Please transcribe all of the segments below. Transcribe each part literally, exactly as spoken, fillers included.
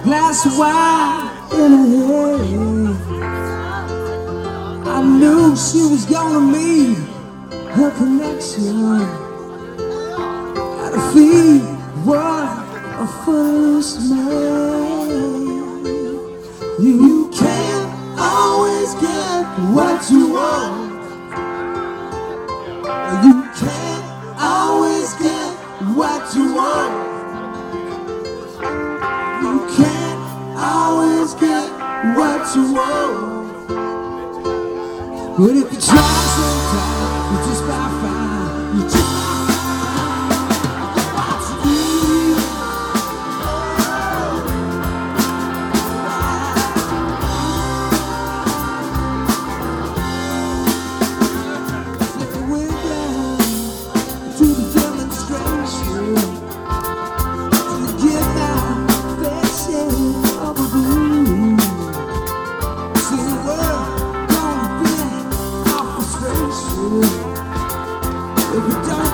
glass of wine in her hand. I knew she was gonna meet her connection. Gotta feed what a foolish man. You can't always get what you want. You can't always get what you want. You can't always get what you want. But if you try sometime, you just might find, you just might find what you need. Slip away down to the demonstration to get my fair share of a blue. See the world gonna be our frustration if we don't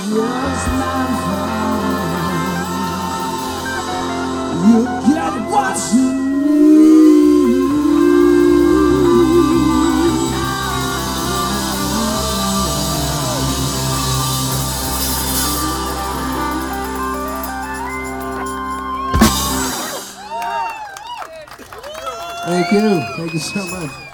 just not fine. You get what you need. Thank you. Thank you so much.